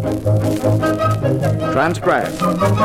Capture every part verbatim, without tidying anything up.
Transcribed.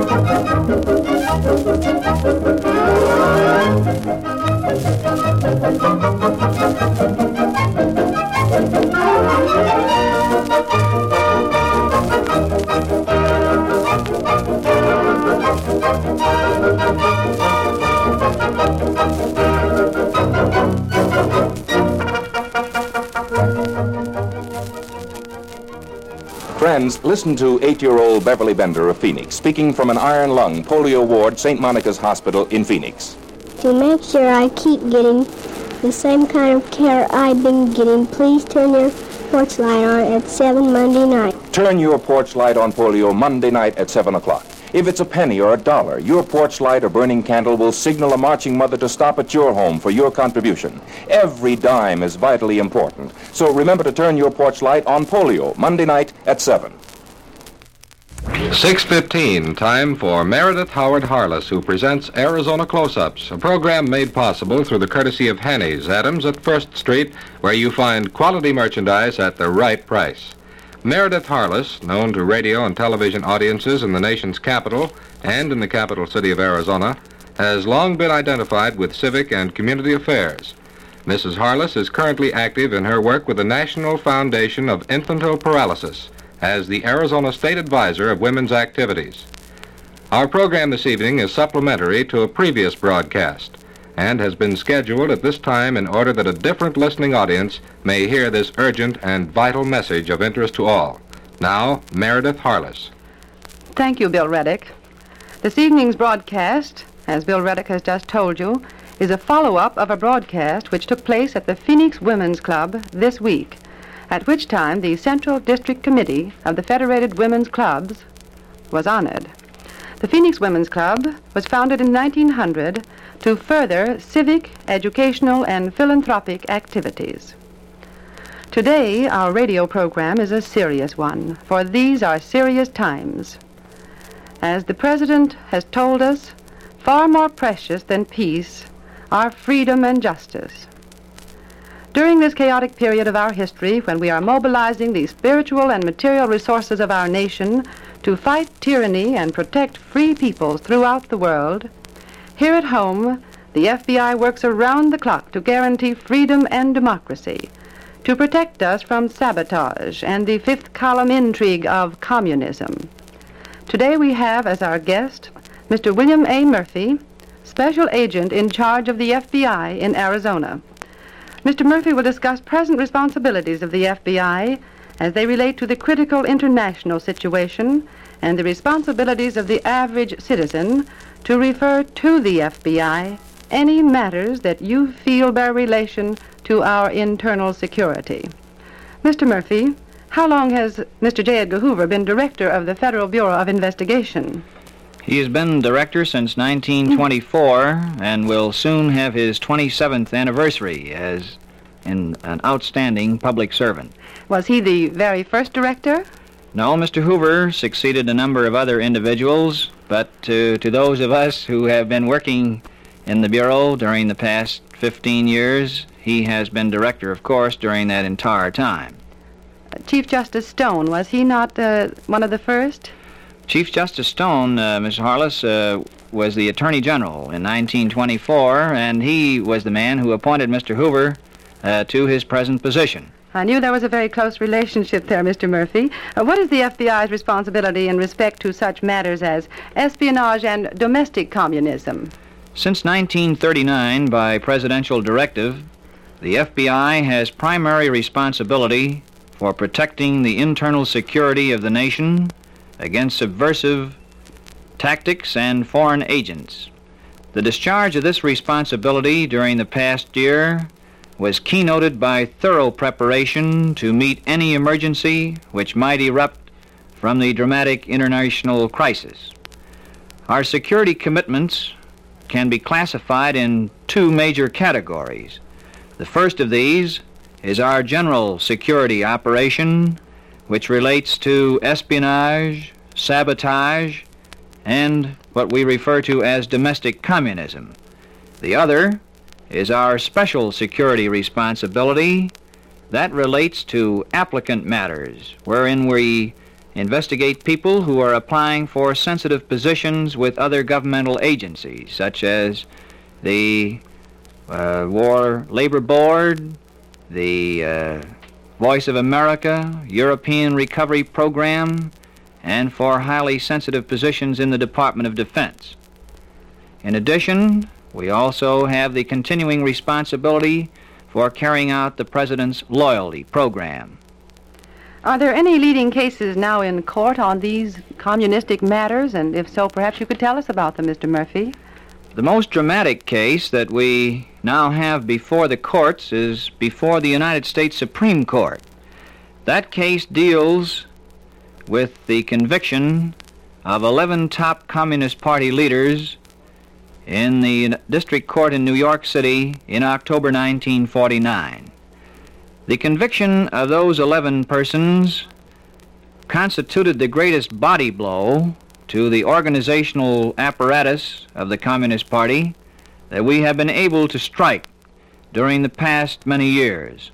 Friends, listen to eight-year-old Beverly Bender of Phoenix, speaking from an iron lung polio ward, Saint Monica's Hospital in Phoenix. To make sure I keep getting the same kind of care I've been getting, please turn your porch light on at seven Monday night. Turn your porch light on polio Monday night at seven o'clock. If it's a penny or a dollar, your porch light or burning candle will signal a marching mother to stop at your home for your contribution. Every dime is vitally important. So remember to turn your porch light on polio Monday night at seven. six fifteen, time for Meredith Howard Harless, who presents Arizona Close-Ups, a program made possible through the courtesy of Henny's Adams at First Street, where you find quality merchandise at the right price. Meredith Harless, known to radio and television audiences in the nation's capital and in the capital city of Arizona, has long been identified with civic and community affairs. Missus Harless is currently active in her work with the National Foundation of Infantile Paralysis as the Arizona State Advisor of Women's Activities. Our program this evening is supplementary to a previous broadcast and has been scheduled at this time in order that a different listening audience may hear this urgent and vital message of interest to all. Now, Meredith Harless. Thank you, Bill Reddick. This evening's broadcast, as Bill Reddick has just told you, is a follow-up of a broadcast which took place at the Phoenix Women's Club this week, at which time the Central District Committee of the Federated Women's Clubs was honored. The Phoenix Women's Club was founded in nineteen hundred to further civic, educational, and philanthropic activities. Today, our radio program is a serious one, for these are serious times. As the President has told us, far more precious than peace are freedom and justice. During this chaotic period of our history, when we are mobilizing the spiritual and material resources of our nation to fight tyranny and protect free peoples throughout the world, here at home, the F B I works around the clock to guarantee freedom and democracy, to protect us from sabotage and the fifth column intrigue of communism. Today we have as our guest Mister William A. Murphy, Special Agent in charge of the F B I in Arizona. Mister Murphy will discuss present responsibilities of the F B I as they relate to the critical international situation and the responsibilities of the average citizen to refer to the F B I any matters that you feel bear relation to our internal security. Mister Murphy, how long has Mister J. Edgar Hoover been director of the Federal Bureau of Investigation? He has been director since nineteen twenty-four and will soon have his twenty-seventh anniversary as in an outstanding public servant. Was he the very first director? No, Mister Hoover succeeded a number of other individuals, but to, to those of us who have been working in the Bureau during the past fifteen years, he has been director, of course, during that entire time. Chief Justice Stone, was he not uh, one of the first? Chief Justice Stone, uh, Miss Harless, uh, was the Attorney General in nineteen twenty-four, and he was the man who appointed Mister Hoover uh, to his present position. I knew there was a very close relationship there, Mister Murphy. Uh, what is the F B I's responsibility in respect to such matters as espionage and domestic communism? Since nineteen thirty-nine, by presidential directive, the F B I has primary responsibility for protecting the internal security of the nation against subversive tactics and foreign agents. The discharge of this responsibility during the past year was keynoted by thorough preparation to meet any emergency which might erupt from the dramatic international crisis. Our security commitments can be classified in two major categories. The first of these is our general security operation, which relates to espionage, sabotage, and what we refer to as domestic communism. The other is our special security responsibility that relates to applicant matters, wherein we investigate people who are applying for sensitive positions with other governmental agencies, such as the uh, War Labor Board, the uh, Voice of America, European Recovery Program, and for highly sensitive positions in the Department of Defense. In addition, we also have the continuing responsibility for carrying out the President's loyalty program. Are there any leading cases now in court on these communistic matters? And if so, perhaps you could tell us about them, Mister Murphy. The most dramatic case that we now have before the courts is before the United States Supreme Court. That case deals with the conviction of eleven top Communist Party leaders in the District Court in New York City in October nineteen forty-nine. The conviction of those eleven persons constituted the greatest body blow to the organizational apparatus of the Communist Party that we have been able to strike during the past many years.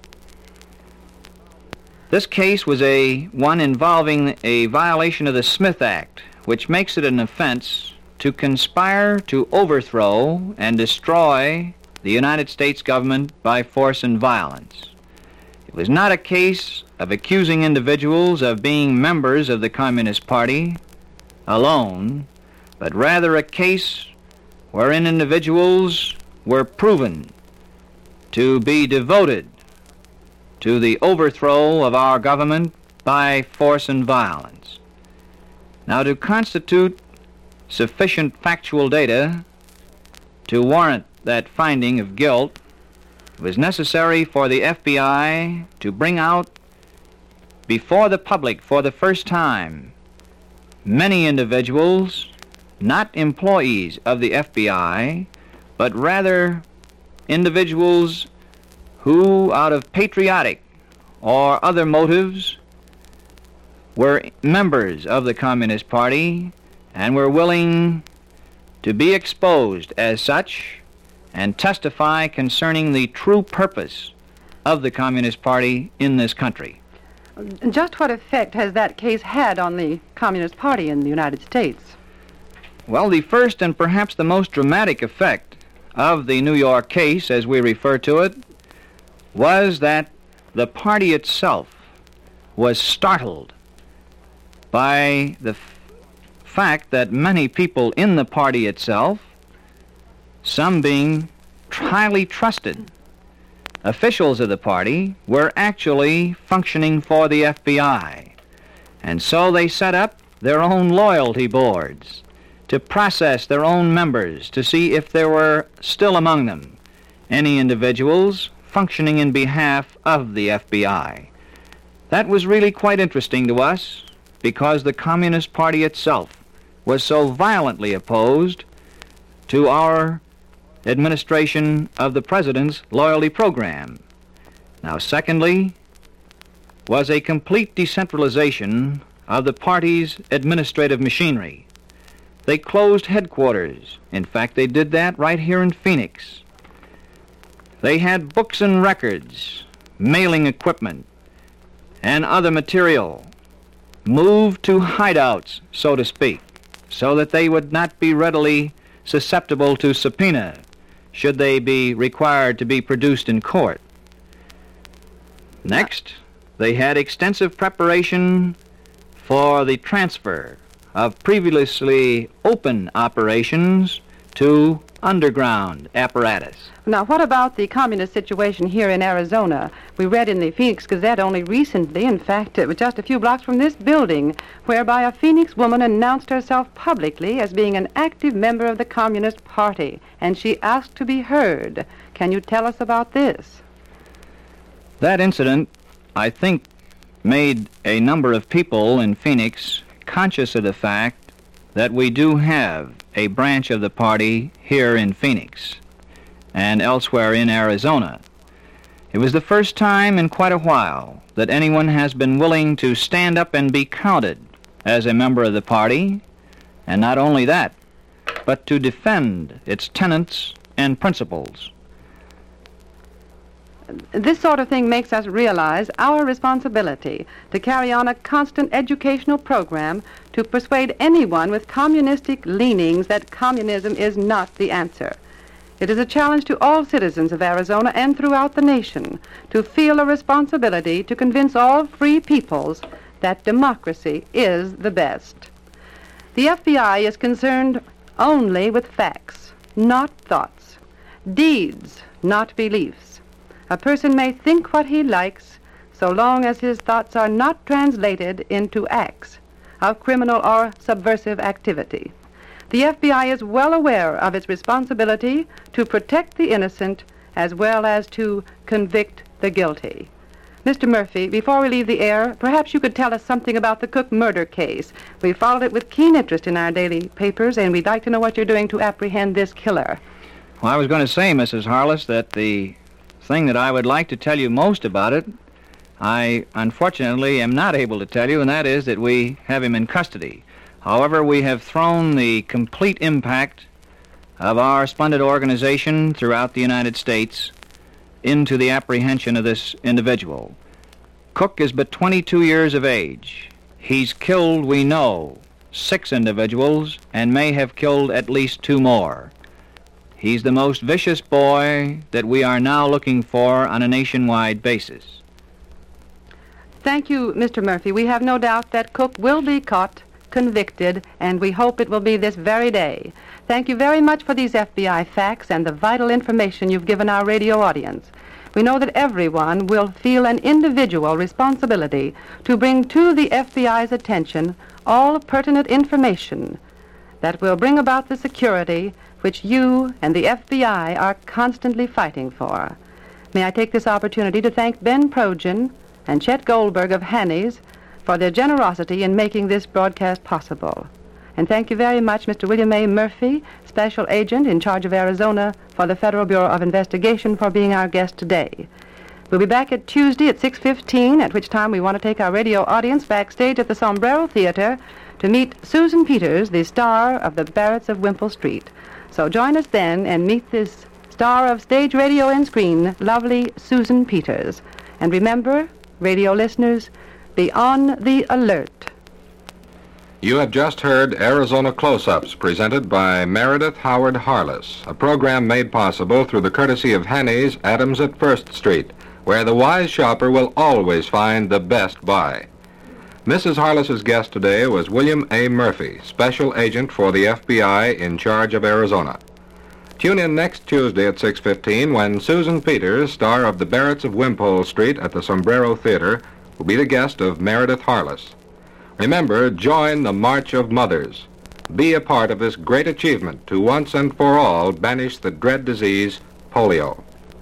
This case was a one involving a violation of the Smith Act, which makes it an offense to conspire to overthrow and destroy the United States government by force and violence. It was not a case of accusing individuals of being members of the Communist Party alone, but rather a case wherein individuals were proven to be devoted to the overthrow of our government by force and violence. Now, to constitute sufficient factual data to warrant that finding of guilt, it was necessary for the F B I to bring out before the public for the first time many individuals, not employees of the F B I, but rather individuals who, out of patriotic or other motives, were members of the Communist Party and were willing to be exposed as such and testify concerning the true purpose of the Communist Party in this country. Just what effect has that case had on the Communist Party in the United States? Well, the first and perhaps the most dramatic effect of the New York case, as we refer to it, was that the party itself was startled by the f- fact that many people in the party itself, some being highly trusted officials of the party, were actually functioning for the F B I. And so they set up their own loyalty boards to process their own members to see if there were still among them any individuals functioning in behalf of the F B I. That was really quite interesting to us because the Communist Party itself was so violently opposed to our administration of the President's loyalty program. Now, secondly, was a complete decentralization of the party's administrative machinery. They closed headquarters. In fact, they did that right here in Phoenix. They had books and records, mailing equipment, and other material moved to hideouts, so to speak, so that they would not be readily susceptible to subpoena should they be required to be produced in court. Next, they had extensive preparation for the transfer of previously open operations to underground apparatus. Now, what about the communist situation here in Arizona? We read in the Phoenix Gazette only recently, in fact, it was just a few blocks from this building, whereby a Phoenix woman announced herself publicly as being an active member of the Communist Party, and she asked to be heard. Can you tell us about this? That incident, I think, made a number of people in Phoenix conscious of the fact that we do have a branch of the party here in Phoenix and elsewhere in Arizona. It was the first time in quite a while that anyone has been willing to stand up and be counted as a member of the party, and not only that, but to defend its tenets and principles. This sort of thing makes us realize our responsibility to carry on a constant educational program to persuade anyone with communistic leanings that communism is not the answer. It is a challenge to all citizens of Arizona and throughout the nation to feel a responsibility to convince all free peoples that democracy is the best. The F B I is concerned only with facts, not thoughts, deeds, not beliefs. A person may think what he likes so long as his thoughts are not translated into acts of criminal or subversive activity. The F B I is well aware of its responsibility to protect the innocent as well as to convict the guilty. Mister Murphy, before we leave the air, perhaps you could tell us something about the Cook murder case. We followed it with keen interest in our daily papers, and we'd like to know what you're doing to apprehend this killer. Well, I was going to say, Missus Harless, that the thing that I would like to tell you most about it, I unfortunately am not able to tell you, and that is that we have him in custody. However, we have thrown the complete impact of our splendid organization throughout the United States into the apprehension of this individual. Cook is but twenty-two years of age. He's killed, we know, six individuals and may have killed at least two more. He's the most vicious boy that we are now looking for on a nationwide basis. Thank you, Mister Murphy. We have no doubt that Cook will be caught, convicted, and we hope it will be this very day. Thank you very much for these F B I facts and the vital information you've given our radio audience. We know that everyone will feel an individual responsibility to bring to the F B I's attention all pertinent information that will bring about the security which you and the F B I are constantly fighting for. May I take this opportunity to thank Ben Progen and Chet Goldberg of Hanny's for their generosity in making this broadcast possible. And thank you very much, Mister William A. Murphy, Special Agent in charge of Arizona for the Federal Bureau of Investigation, for being our guest today. We'll be back at Tuesday at six fifteen, at which time we want to take our radio audience backstage at the Sombrero Theater to meet Susan Peters, the star of the Barretts of Wimple Street. So join us then and meet this star of stage, radio, and screen, lovely Susan Peters. And remember, radio listeners, be on the alert. You have just heard Arizona Close-Ups, presented by Meredith Howard Harless, a program made possible through the courtesy of Hanny's Adams at First Street, where the wise shopper will always find the best buy. Missus Harless's guest today was William A. Murphy, Special Agent for the F B I in charge of Arizona. Tune in next Tuesday at six fifteen when Susan Peters, star of the Barretts of Wimpole Street at the Sombrero Theater, will be the guest of Meredith Harless. Remember, join the March of Mothers. Be a part of this great achievement to once and for all banish the dread disease, polio.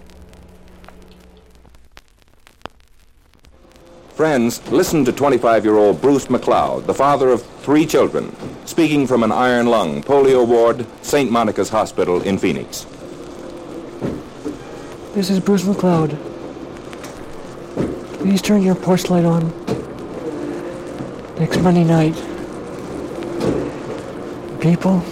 Friends, listen to twenty-five-year-old Bruce McLeod, the father of three children, speaking from an iron lung polio ward, Saint Monica's Hospital in Phoenix. This is Bruce McLeod. Please turn your porch light on. Next Monday night. People.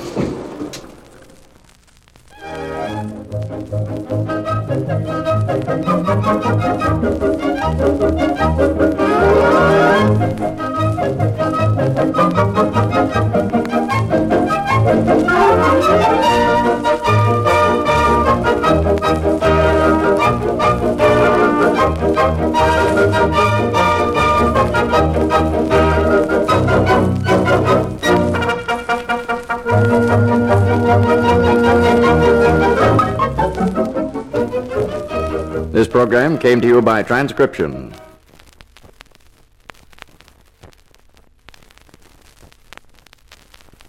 This program came to you by transcription.